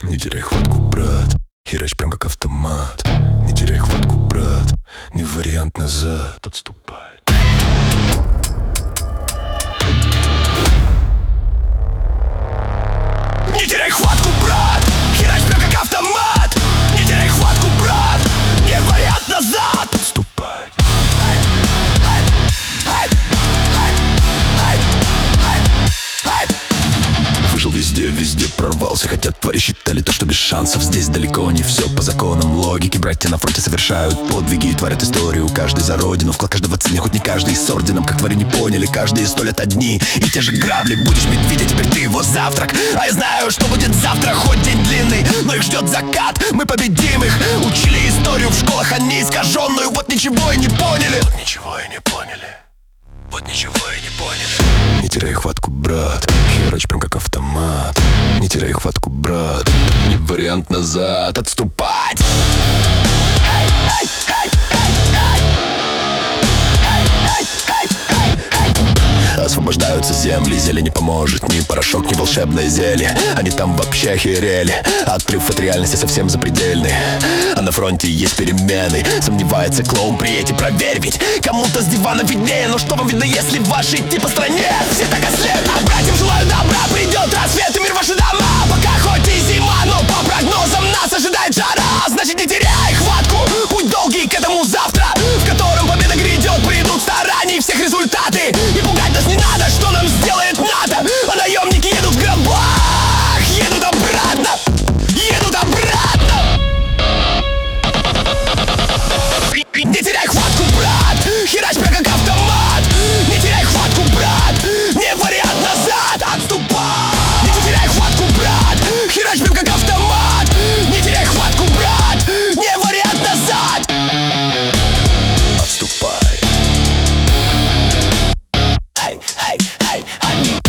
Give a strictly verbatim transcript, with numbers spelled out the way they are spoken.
Не теряй хватку, брат, херач прям как автомат. Не теряй хватку, брат, не вариант назад, отступай. Не теряй хватку, брат, херач прям как автомат. Не теряй хватку, брат, не вариант назад, отступай. Выжил везде, везде прорвался, хотя твари считали то, что без шансов. Здесь далеко не все по законам логики. Братья на фронте совершают подвиги и творят историю. Каждый за родину, вклад каждого ценен, хоть не каждый с орденом. Как твари не поняли, каждые сто лет одни и те же грабли. Будешь медведя, теперь ты его завтрак. А я знаю, что будет завтра, хоть день длинный, но их ждет закат, мы победим их. Учили историю в школах, они искаженную. Вот ничего и не поняли. Вот ничего и не поняли. Вот ничего и не поняли. Не теряй хватку, брат, херач прям как автомат. Не теряй хватку, брат, не вариант назад, отступать. Освобождаются земли, зелень не поможет ни порошок, ни волшебное зелье. Они там вообще охерели, отрыв от реальности совсем запредельный. А на фронте есть перемены, сомневается клоун, приедь и проверь. Ведь кому-то с дивана виднее, но что вам видно, если ваши идти по стране? Все так ослеп, а братьям желаю добра, придет рассвет и мир в ваши дома. Пока хоть и зима, но по прогнозам нас ожидает жара. Значит, не теряй хватку, путь долгий к этому завтра, в котором победа грядет, придут стараний всех результаты. И пугать нас не надо, что нам сделает НАТО. А наемники едут в гробах, едут обратно, едут обратно. Не теряй хватку, брат, херач прям как автомат. Не теряй хватку, брат, не вариант назад, отступай. Не теряй хватку, брат, херач прям как автомат. Не теряй хватку, брат, не вариант назад, отступай. Ай, ай, ай, ай.